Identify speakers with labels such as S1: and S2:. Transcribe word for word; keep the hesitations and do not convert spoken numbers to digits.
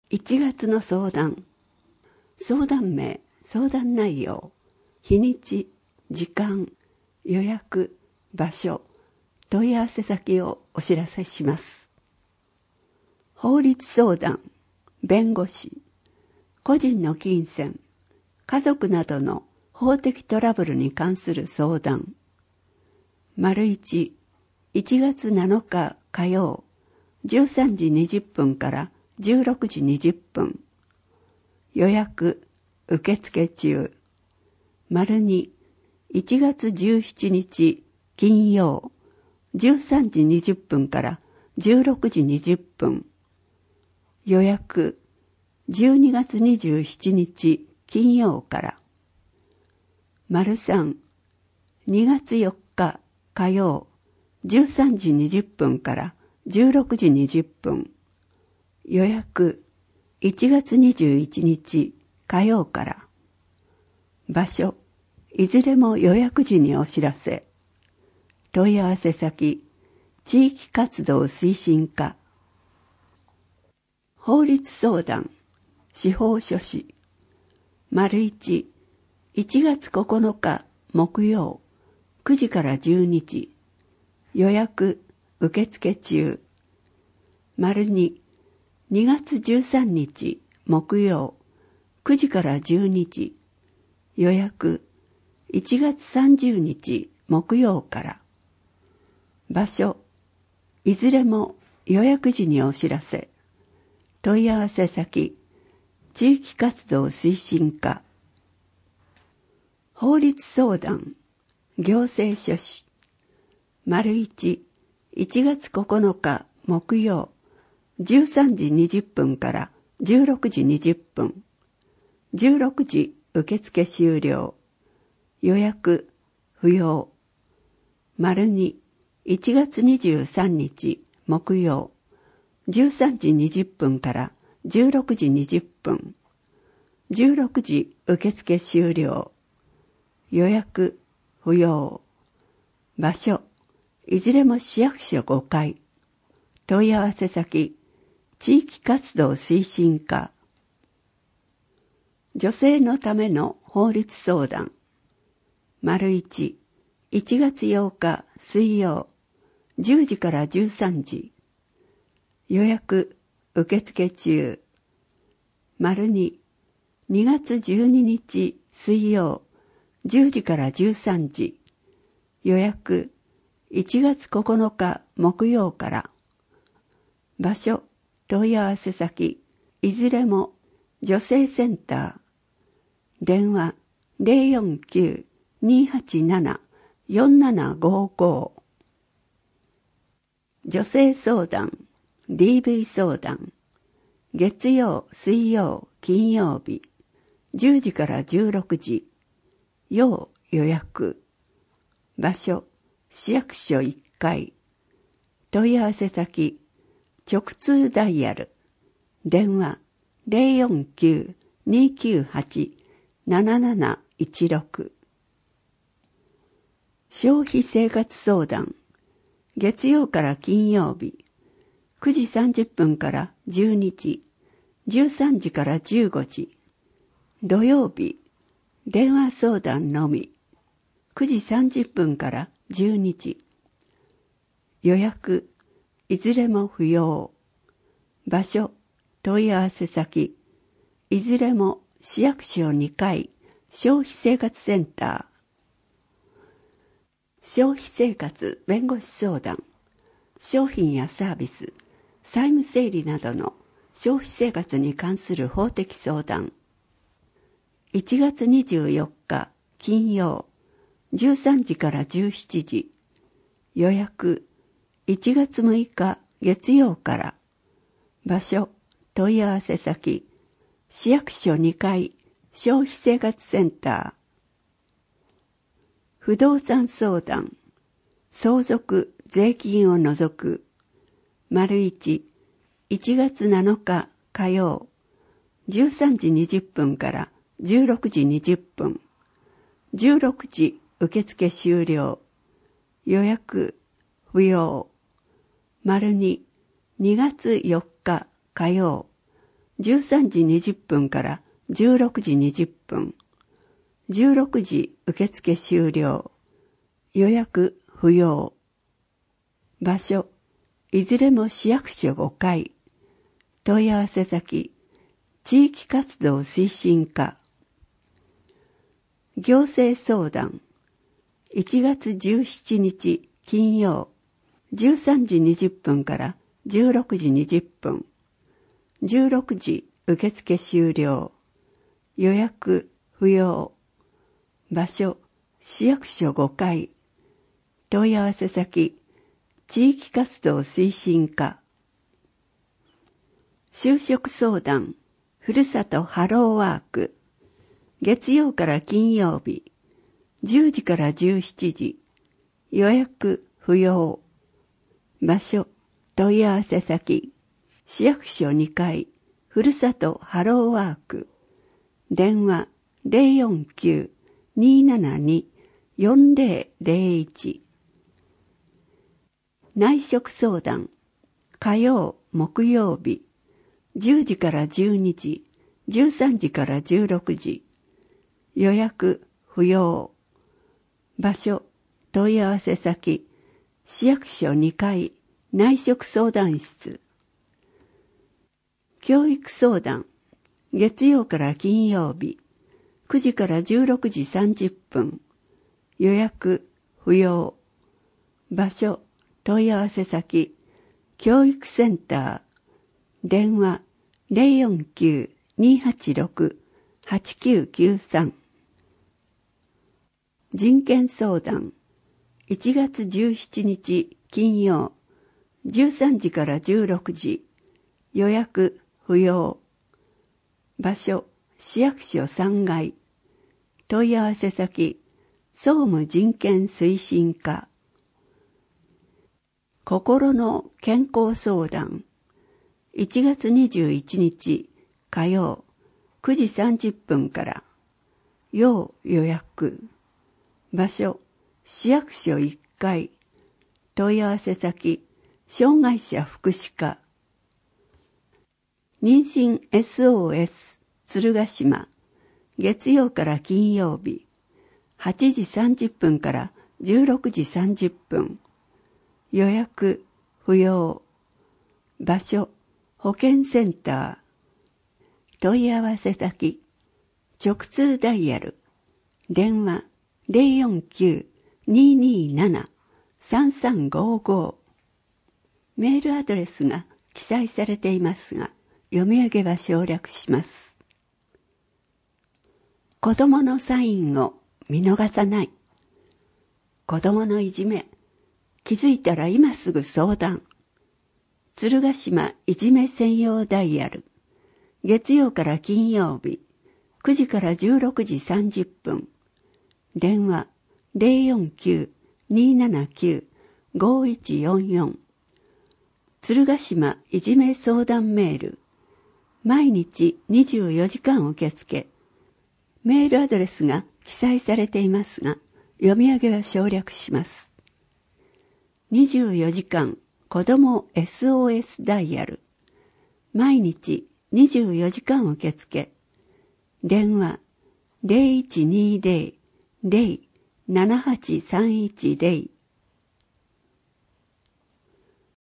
S1: いちがつの相談。相談名、相談内容、日にち、時間、予約、場所、問い合わせ先をお知らせします。法律相談、弁護士、個人の金銭、家族などの法的トラブルに関する相談。丸一、いちがつなのか火曜、じゅうさんじにじゅっぷんからじゅうろくじにじゅっぷん。予約、受付中。丸二、いちがつじゅうしちにち金曜、じゅうさんじにじゅっぷんからじゅうろくじにじゅっぷん。予約、じゅうにがつにじゅうしちにち金曜から。丸三、にがつよっか火曜、じゅうさんじにじゅっぷんからじゅうろくじにじゅっぷん。予約、いちがつにじゅういちにち火曜から。場所、いずれも予約時にお知らせ。問い合わせ先、地域活動推進課。法律相談、司法書士。丸一、いちがつここのか木曜、くじからじゅうにじ。予約、受付中。丸二、にがつじゅうさんにち木曜、くじからじゅうにじ。予約、いちがつさんじゅうにち木曜から。場所、いずれも予約時にお知らせ。問い合わせ先、地域活動推進課。法律相談、行政書士。丸一、いちがつここのか木曜、じゅうさんじにじゅっぷんからじゅうろくじにじゅっぷん。じゅうろくじ受付終了。予約不要。丸二、いちがつにじゅうさんにち木曜、じゅうさんじにじゅっぷんからじゅうろくじにじゅっぷん。じゅうろくじ受付終了。予約不要。場所、いずれも市役所ごかい。問い合わせ先、地域活動推進課。女性のための法律相談。丸一、いちがつようか水曜、じゅうじからじゅうさんじ。予約、受付中。丸二、にがつじゅうににち水曜、じゅうじからじゅうさんじ。予約、いちがつここのか木曜から。場所、問い合わせ先、いずれも女性センター。電話 ゼロよんきゅう にーはちなな よんななごご。女性相談、ディーブイ 相談。月曜、水曜、金曜日、じゅうじからじゅうろくじ。要予約。場所、市役所いっかい。問い合わせ先、直通ダイヤル。電話 ゼロよんきゅう にーきゅうはち なななないちろく。消費生活相談。月曜から金曜日、くじさんじゅっぷんからじゅうにじ、じゅうさんじからじゅうごじ。土曜日、電話相談のみ、くじさんじゅっぷんからじゅうにじ。予約、いずれも不要。場所、問い合わせ先、いずれも市役所にかい、消費生活センター。消費生活弁護士相談。商品やサービス、債務整理などの消費生活に関する法的相談。いちがつにじゅうよっか金曜、じゅうさんじからじゅうしちじ。予約、いちがつむいか月曜から。場所、問い合わせ先、市役所にかい、消費生活センター。不動産相談、相続、税金を除く。丸一、いちがつなのか火曜、じゅうさんじにじゅっぷんからじゅうろくじにじゅっぷん。じゅうろくじ受付終了。予約不要。丸二、にがつよっか火曜、 じゅうさんじにじゅっぷんからじゅうろくじにじゅっぷん、じゅうろくじ受付終了、予約不要。場所、いずれも市役所ごかい。問い合わせ先、地域活動推進課。行政相談、いちがつじゅうしちにち金曜、じゅうさんじにじゅっぷんからじゅうろくじにじゅっぷん、じゅうろくじ受付終了、予約不要。場所、市役所ごかい。問い合わせ先、地域活動推進課。就職相談、ふるさとハローワーク。月曜から金曜日、じゅうじからじゅうしちじ。予約不要。場所、問い合わせ先、市役所にかい、ふるさとハローワーク。電話 ゼロよんきゅう にーななに よんゼロゼロいち。内職相談、火曜、木曜日、じゅうじからじゅうにじ、じゅうさんじからじゅうろくじ。予約不要。場所、問い合わせ先、市役所にかい、内職相談室。教育相談、月曜から金曜日、くじからじゅうろくじさんじゅっぷん。予約不要。場所、問い合わせ先、教育センター。電話 ゼロよんきゅう にーはちろく はちきゅうきゅうさん。人権相談、いちがつじゅうしちにち金曜、じゅうさんじからじゅうろくじ。予約不要。場所、市役所さんがい。問い合わせ先、総務人権推進課。心の健康相談、いちがつにじゅういちにち火曜、くじさんじゅっぷんから。要予約。場所、市役所いっかい。問い合わせ先、障害者福祉課。妊娠 エスオーエス 鶴ヶ島、月曜から金曜日、はちじさんじゅっぷんからじゅうろくじさんじゅっぷん。予約不要。場所、保健センター。問い合わせ先、直通ダイヤル。電話 ゼロよんきゅう にーにーなな さんさんごご。メールアドレスが記載されていますが、読み上げは省略します。子供のサインを見逃さない。子供のいじめ、気づいたら今すぐ相談。鶴ヶ島いじめ専用ダイヤル。月曜から金曜日、くじからじゅうろくじさんじゅっぷん。電話 ゼロよんきゅう にーななきゅう ごいちよんよん。鶴ヶ島いじめ相談メール。毎日にじゅうよじかん受付。メールアドレスが記載されていますが、読み上げは省略します。にじゅうよじかん子ども エスオーエス ダイヤル。毎日にじゅうよじかん受付。電話 ゼロいちにーゼロ ゼロ ななはちさんいちゼロ。